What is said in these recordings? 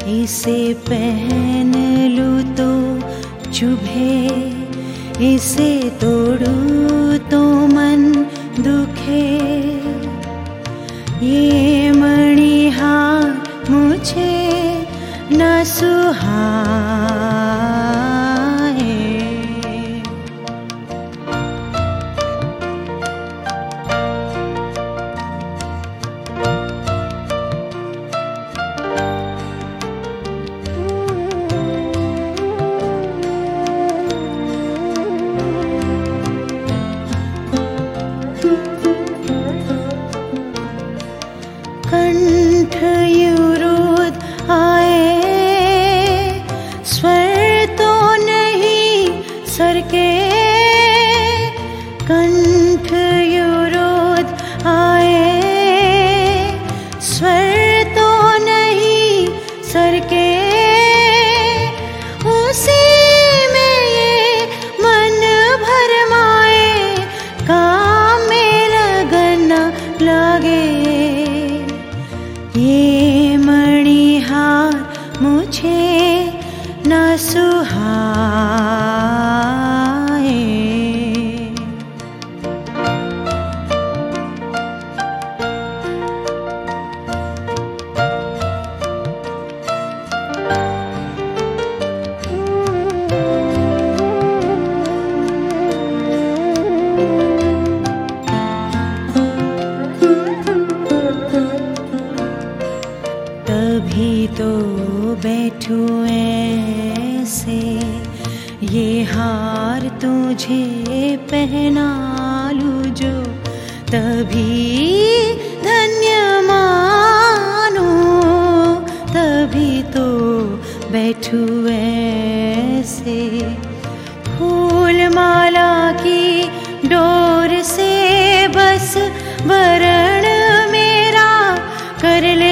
इसे पहन लूं तो चुभे, इसे तोड़ूं तो मन दुखे। ये मणिहार मुझे न सुहाए। कंठ युरोध आए, स्वर तो नहीं सर के। कंठ युरोध आए, स्वर तो नहीं सर के। उसी में ये मन भरमाए, काम में लगन न लगे। ये मणिहार मुझे न सुहाए। तभी तो बैठूं ऐसे, ये हार तुझे पहना लूं जो। तभी धन्य मानूं, तभी तो बैठूं ऐसे। फूल माला की डोर से बस वरण मेरा कर ले।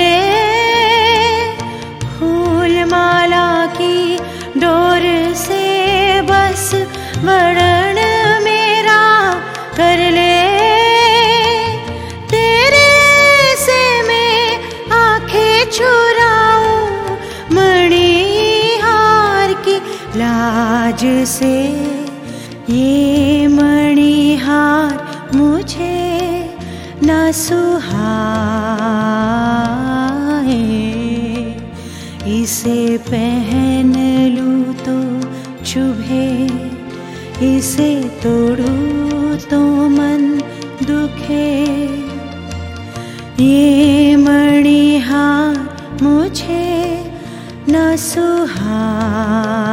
माला की डोर से बस वरण मेरा कर ले। तेरे से मैं आंखें चुराऊं, मणिहार की लाज से। ये मणिहार मुझे न सुहाए। इसे पहन लूं तो चुभे, इसे तोड़ूं तो मन दुखे। ये मणिहार मुझे न सुहाए।